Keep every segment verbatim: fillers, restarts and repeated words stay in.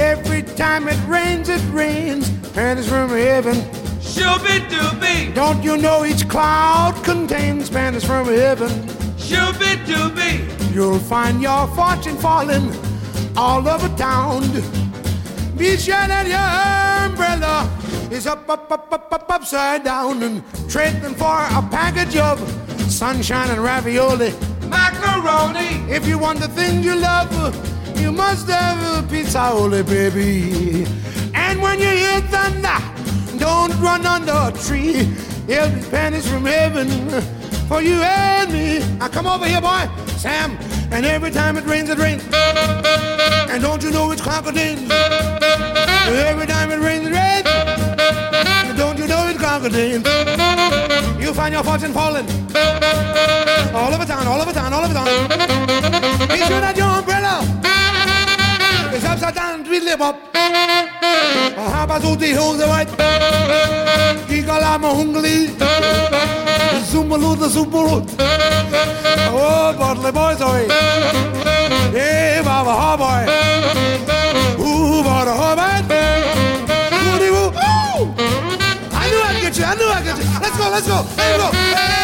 Every time it rains, it rains. Panties from heaven. Shooby-dooby. Don't you know each cloud contains panties from heaven? Shooby-dooby. You'll find your fortune falling all over town. Be sure that your umbrella is up, up, up, up, up, upside down, and trade them for a package of sunshine and ravioli. Macaroni. If you want the things you love, you must have a pizza-oli, baby. And when you hear thunder, don't run under a tree. There'll be panties from heaven for you and me. Now come over here, boy, Sam. And every time it rains, it rains. And don't you know it's crocodile? Every time it rains, it rains. And don't you know it's crocodile? You'll find your fortune falling all over town, all over town, all over town. Be sure that your umbrella is upside down, tweedly bop. Habas ut die Hose weit. Gigalama hungli. Zumbalut the zumbalut. Oh, Bartley boys, oi. Hey, Baba, ha boy. Ooh, Baba, ha boy. Woody woo. Ooh! I knew I'd get you. I knew I'd get you. Let's go, let's go. Here we go.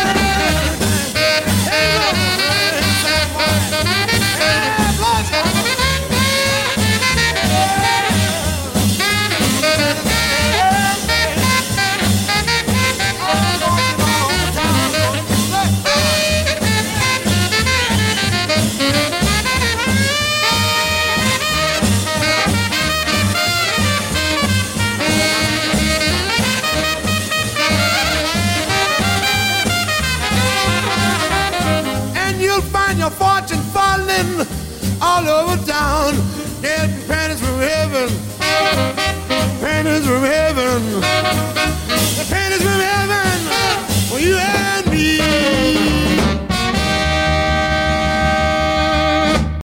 Here we go. Hey, applause. Your fortune falling all over town. There'll be panties from heaven. Panties from heaven. The panties from heaven. Well, you have